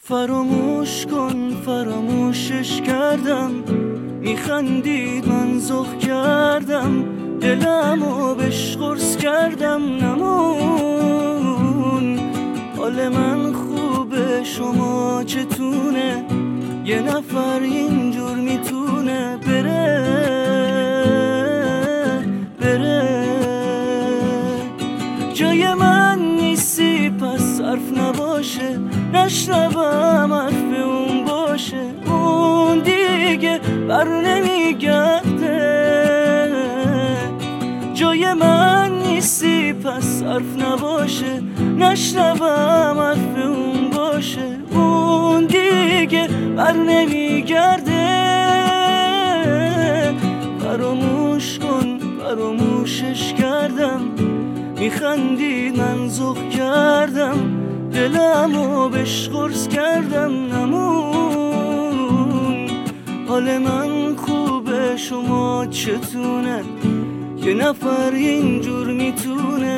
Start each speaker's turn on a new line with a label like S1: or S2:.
S1: فراموش کن فراموشش کردم، میخندید من ذوق کردم، دلمو بهش قرص کردم نمون. حال من خوبه شما چتونه، یه نفر اینجور میتونه بره جای من نیستی پس حرف نباشه، نشنوم حرف اون باشه، اون دیگه بر نمیگرده. جای من نیستی پس حرف نباشه، نشنوم حرف اون باشه، اون دیگه بر نمیگرده. فراموش کن فراموشش کردم، میخندید من ذوق کردم، دلمو بهش قرص کردم نمون. حال من خوبه شما چتونه، یه نفر اینجور میتونه